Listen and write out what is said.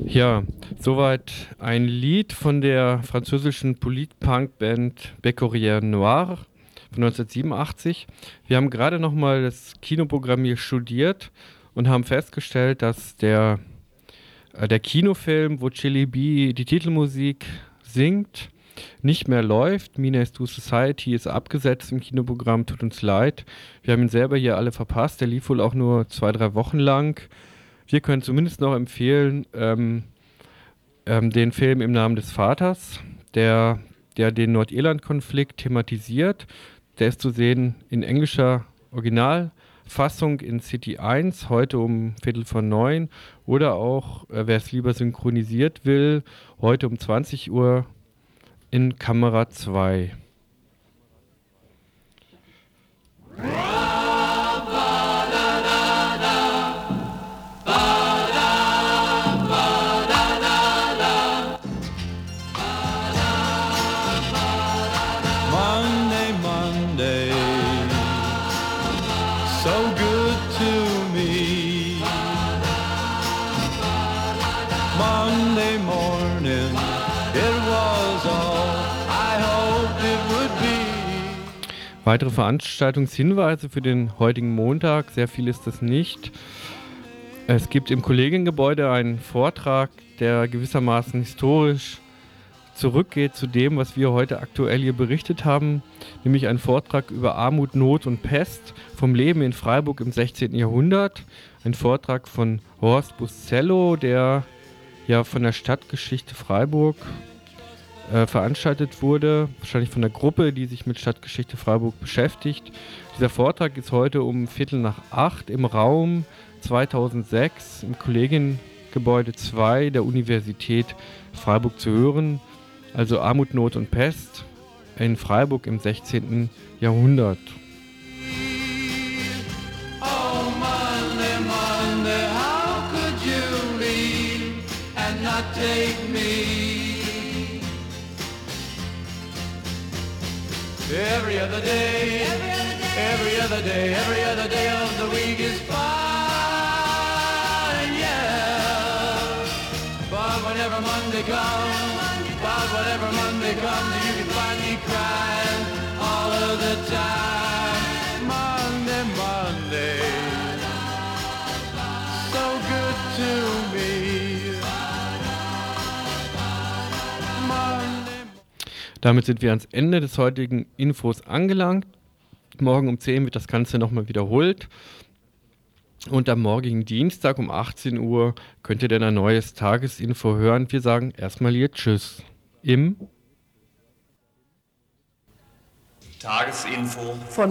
Ja, soweit ein Lied von der französischen Polit-Punk-Band Bec Oreille Noir von 1987. Wir haben gerade nochmal das Kinoprogramm hier studiert und haben festgestellt, dass der Kinofilm, wo Chili B die Titelmusik singt, nicht mehr läuft. Menace to Society ist abgesetzt im Kinoprogramm, tut uns leid. Wir haben ihn selber hier alle verpasst. Der lief wohl auch nur 2, 3 Wochen lang. Wir können zumindest noch empfehlen, den Film Im Namen des Vaters, der den Nordirland-Konflikt thematisiert. Der ist zu sehen in englischer Originalfassung in City 1, heute um 8:45. Oder auch, wer es lieber synchronisiert will, heute um 20 Uhr in Kamera 2. Monday, Monday, so good to me. Monday morning, it was all I hoped it would be. Weitere Veranstaltungshinweise für den heutigen Montag, sehr viel ist das nicht. Es gibt im Kollegiengebäude einen Vortrag, der gewissermaßen historisch zurückgeht zu dem, was wir heute aktuell hier berichtet haben, nämlich ein Vortrag über Armut, Not und Pest vom Leben in Freiburg im 16. Jahrhundert. Ein Vortrag von Horst Buszello, der ja von der Stadtgeschichte Freiburg veranstaltet wurde, wahrscheinlich von der Gruppe, die sich mit Stadtgeschichte Freiburg beschäftigt. Dieser Vortrag ist heute um 7:45 im Raum 2006 im Kollegiengebäude 2 der Universität Freiburg zu hören. Also Armut, Not und Pest in Freiburg im 16. Jahrhundert. Oh, Monday, Monday, how could you leave and not take me? Every other day, every other day, every other day of the week is fine, yeah. But whenever Monday comes, you can find me crying all of the time. Monday, Monday, so good to me. Monday. Damit sind wir ans Ende des heutigen Infos angelangt. Morgen um 10 wird das Ganze nochmal wiederholt. Und am morgigen Dienstag um 18 Uhr könnt ihr dann ein neues Tagesinfo hören. Wir sagen erstmal hier Tschüss. Im Tagesinfo